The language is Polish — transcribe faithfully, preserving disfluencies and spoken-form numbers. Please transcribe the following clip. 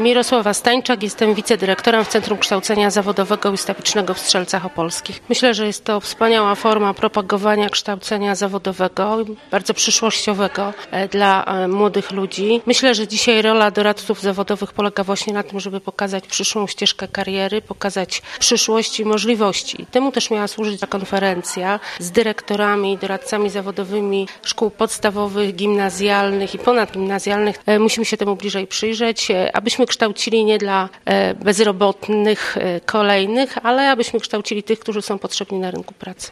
Mirosława Stańczak, jestem wicedyrektorem w Centrum Kształcenia Zawodowego i Ustawicznego w Strzelcach Opolskich. Myślę, że jest to wspaniała forma propagowania kształcenia zawodowego, bardzo przyszłościowego dla młodych ludzi. Myślę, że dzisiaj rola doradców zawodowych polega właśnie na tym, żeby pokazać przyszłą ścieżkę kariery, pokazać przyszłość i możliwości. Temu też miała służyć ta konferencja z dyrektorami i doradcami zawodowymi szkół podstawowych, gimnazjalnych i ponadgimnazjalnych. Musimy się temu bliżej przyjrzeć, abyśmy kształcili nie dla bezrobotnych kolejnych, ale abyśmy kształcili tych, którzy są potrzebni na rynku pracy.